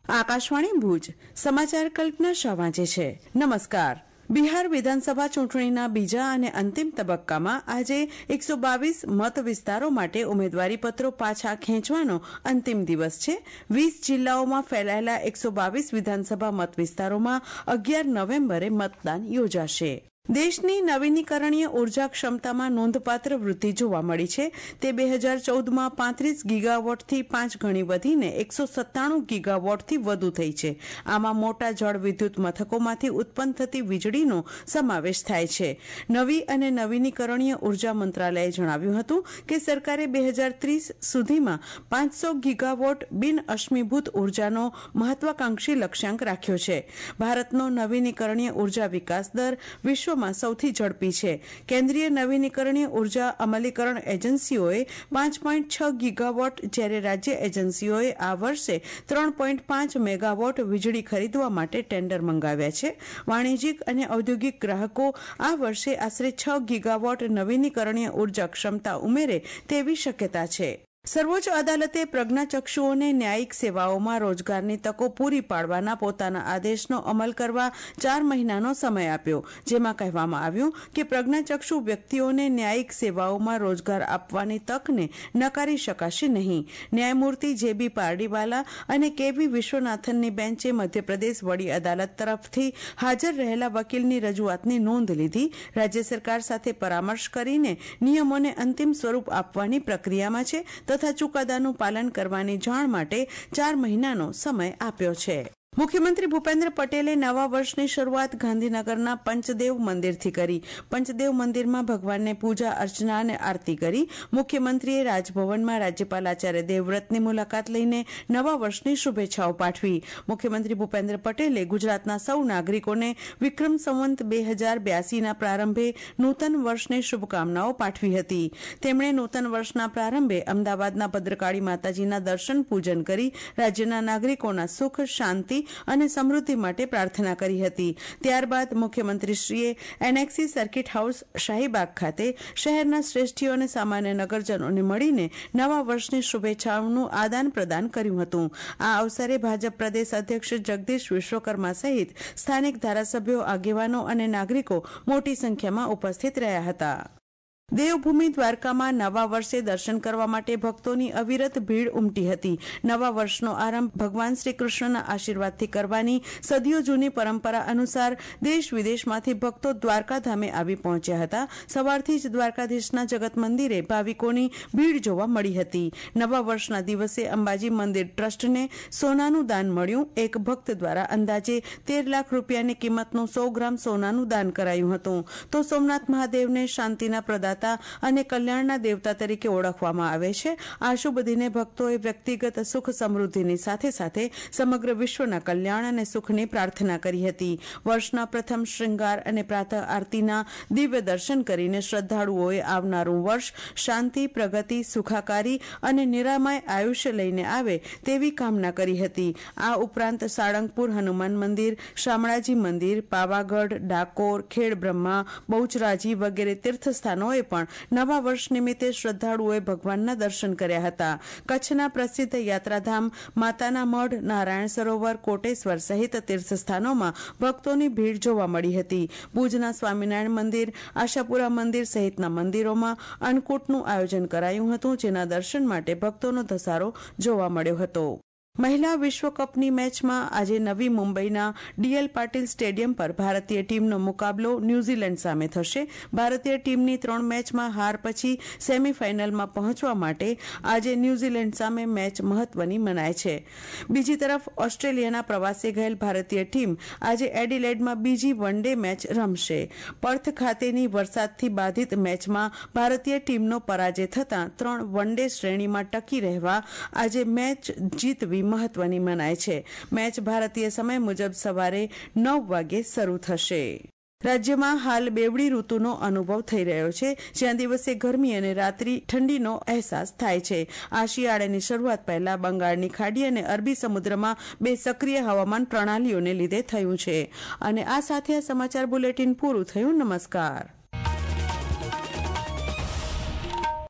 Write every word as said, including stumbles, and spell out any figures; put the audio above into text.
આકાશવાણી ભુજ સમાચાર કલ્પના શાહ વાંચે છે. નમસ્કાર. બિહાર વિધાનસભા ચૂંટણીના બીજા અને અંતિમ તબક્કામાં આજે એકસો બાવીસ મત વિસ્તારો માટે ઉમેદવારી પત્રો પાછા ખેંચવાનો અંતિમ દિવસ છે. વીસ જિલ્લાઓમાં ફેલાયેલા એકસો બાવીસ વિધાનસભા મત વિસ્તારોમાં અગિયાર નવેમ્બરે મતદાન યોજાશે. દેશની નવીનીકરણીય ઉર્જા ક્ષમતામાં નોંધપાત્ર વૃદ્ધિ જોવા મળી છે. તે બે હજાર ચૌદમાં પાંત્રીસ ગીગાવોટથી પાંચ ગણી વધીને એકસો સત્તાણું ગીગાવોટથી વધુ થઈ છે. આમાં મોટા જળ વિદ્યુત મથકોમાંથી ઉત્પન્ન થતી વીજળીનો સમાવેશ થાય છે. નવી અને નવીનીકરણીય ઉર્જા મંત્રાલયે જણાવ્યું હતું કે સરકારે બે હજાર ત્રીસ સુધીમાં પાંચસો ગીગાવોટ બિન અશ્મિભૂત ઉર્જાનો મહત્વાકાંક્ષી લક્ષ્યાંક રાખ્યો છે. ભારતનો નવીનીકરણીય ઉર્જા વિકાસ દર વિશ્વ સૌથી ઝડપી છે. કેન્દ્રીય નવીનીકરણીય ઉર્જા અમલીકરણ એજન્સીઓએ પાંચ પોઈન્ટ છ ગીગાવોટ જ્યારે રાજ્ય એજન્સીઓએ આ વર્ષે ત્રણ પોઈન્ટ પાંચ મેગાવોટ વીજળી ખરીદવા માટે ટેન્ડર મંગાવ્યા છે. વાણિજ્યિક અને ઔદ્યોગિક ગ્રાહકો આ વર્ષે આશરે છ ગીગાવોટ નવીનીકરણીય ઉર્જા ક્ષમતા ઉમેરે તેવી શક્યતા છે. સર્વોચ્ચ અદાલતે પ્રજ્ઞાચક્ષુઓને ન્યાયિક સેવાઓમાં રોજગારની તકો પૂરી પાડવાના પોતાના આદેશનો અમલ કરવા ચાર મહિનાનો સમય આપ્યો. જેમાં કહેવામાં આવ્યું કે પ્રજ્ઞાચક્ષુ વ્યક્તિઓને ન્યાયિક સેવાઓમાં રોજગાર આપવાની તકને નકારી શકાશે નહીં. ન્યાયમૂર્તિ જે બી પારડીવાલા અને કે વી વિશ્વનાથનની બેન્ચે મધ્યપ્રદેશ વડી અદાલત તરફથી હાજર રહેલા વકીલની રજૂઆતની નોંધ લીધી. રાજ્ય સરકાર સાથે પરામર્શ કરીને નિયમોને અંતિમ સ્વરૂપ આપવાની પ્રક્રિયામાં છે તથા ચુકાદાનું પાલન કરવાની જાણ માટે ચાર મહિનાનો સમય આપ્યો છે. મુખ્યમંત્રી ભૂપેન્દ્ર પટેલે નવા વર્ષની શરૂઆત ગાંધીનગરના પંચદેવ મંદિરથી કરી. પંચદેવ મંદિરમાં ભગવાનને પૂજા અર્ચના અને આરતી કરી. મુખ્યમંત્રીએ રાજભવનમાં રાજ્યપાલ આચાર્ય દેવવ્રતની મુલાકાત લઈને નવા વર્ષની શુભેચ્છાઓ પાઠવી. મુખ્યમંત્રી ભૂપેન્દ્ર પટેલે ગુજરાતના સૌ નાગરિકોને વિક્રમ સંવંત બે હજાર બ્યાસીના પ્રારંભે નૂતન વર્ષની શુભકામનાઓ પાઠવી હતી. તેમણે નૂતન વર્ષના પ્રારંભે અમદાવાદના ભદ્રકાળી માતાજીના દર્શન પૂજન કરી રાજ્યના નાગરિકોના સુખ, શાંતિ અને સમૃદ્ધિ માટે પ્રાર્થના કરી હતી. ત્યારબાદ મુખ્યમંત્રીશ્રીએ એનેક્સી સર્કિટ હાઉસ શાહીબાગ ખાતે શહેરના શ્રેષ્ઠીઓ અને સામાન્ય નગરજનોને મળીને નવા વર્ષની શુભેચ્છાઓનું આદાન પ્રદાન કર્યું હતું. આ અવસરે ભાજપ પ્રદેશ અધ્યક્ષ જગદીશ વિશ્વકર્મા સહિત સ્થાનિક ધારાસભ્યો, આગેવાનો અને નાગરિકો મોટી સંખ્યામાં ઉપસ્થિત રહ્યા હતા. દેવભૂમિ દ્વારકામાં નવા વર્ષે દર્શન કરવા માટે ભક્તોની અવિરત ભીડ ઉમટી હતી. નવા વર્ષનો આરંભ ભગવાન શ્રી કૃષ્ણના આશીર્વાદથી કરવાની સદીઓ જૂની પરંપરા અનુસાર દેશ વિદેશમાંથી ભક્તો દ્વારકા ધામે આવી પહોંચ્યા હતા. સવારથી જ દ્વારકાધીશના જગત મંદિરે ભાવિકોની ભીડ જોવા મળી હતી. નવા વર્ષના દિવસે અંબાજી મંદિર ટ્રસ્ટને સોનાનું દાન મળ્યું. એક ભક્ત દ્વારા અંદાજે તેર લાખ રૂપિયાની કિંમતનું સો ગ્રામ સોનાનું દાન કરાયું હતું. તો સોમનાથ મહાદેવને શાંતિના પ્રદાતા અને કલ્યાણના દેવતા તરીકે ઓળખવામાં આવે છે. આ શુભ દિને ભક્તોએ વ્યક્તિગત સુખ સમૃદ્ધિની સાથે સાથે સમગ્ર વિશ્વના કલ્યાણ અને સુખની પ્રાર્થના કરી હતી. વર્ષના પ્રથમ શૃંગાર અને પ્રાતઃ આરતીના દિવ્ય દર્શન કરીને શ્રદ્ધાળુઓએ આવનારું વર્ષ શાંતિ, પ્રગતિ, સુખાકારી અને નિરામય આયુષ્ય લઈને આવે તેવી કામના કરી હતી. આ ઉપરાંત સાળંગપુર હનુમાન મંદિર, શામળાજી મંદિર, પાવાગઢ, ડાકોર, ખેડબ્રહ્મા, બહુચરાજી વગેરે તીર્થસ્થાનોએ પણ નવા વર્ષ નિમિત્તે શ્રદ્ધાળુઓએ ભગવાનના દર્શન કર્યા હતા. કચ્છના પ્રસિદ્ધ યાત્રાધામ માતાના મઢ, નારાયણ સરોવર, કોટેશ્વર સહિત તીર્થસ્થાનોમાં ભક્તોની ભીડ જોવા મળી હતી. ભુજના સ્વામિનારાયણ મંદિર, આશાપુરા મંદિર સહિતના મંદિરોમાં અન્નકૂટનું આયોજન કરાયું હતું, જેના દર્શન માટે ભક્તોનો ધસારો જોવા મળ્યો હતો. મહિલા વિશ્વકપની મેચમાં આજે નવી મુંબઈના ડીએલ પાટીલ સ્ટેડિયમ પર ભારતીય ટીમનો મુકાબલો ન્યૂઝીલેન્ડ સામે થશે. ભારતીય ટીમની ત્રણ મેચમાં હાર પછી સેમીફાઇનલમાં પહોંચવા માટે આજે ન્યૂઝીલેન્ડ સામે મેચ મહત્વની મનાય છે. બીજી તરફ ઓસ્ટ્રેલિયાના પ્રવાસે ગયેલ ભારતીય ટીમ આજે એડિલેડમાં બીજી વન ડે મેચ રમશે. પર્થ ખાતેની વરસાદથી બાધિત મેચમાં ભારતીય ટીમનો પરાજય થતાં ત્રણ વન ડે શ્રેણીમાં ટકી રહેવા આજે મેચ જીતવી મહત્વની મનાય છે. મેચ ભારતીય સમય મુજબ સવારે નવ વાગે શરૂ થશે. રાજ્યમાં હાલ બેવડી ઋતુનો અનુભવ થઈ રહ્યો છે, જ્યાં દિવસે ગરમી અને રાત્રિ ઠંડીનો અહેસાસ થાય છે. આ શિયાળાની શરૂઆત પહેલા બંગાળની ખાડી અને અરબી સમુદ્રમાં બે સક્રિય હવામાન પ્રણાલીઓને લીધે થયું છે. અને આ સાથે આ સમાચાર બુલેટિન પૂરું થયું. નમસ્કાર.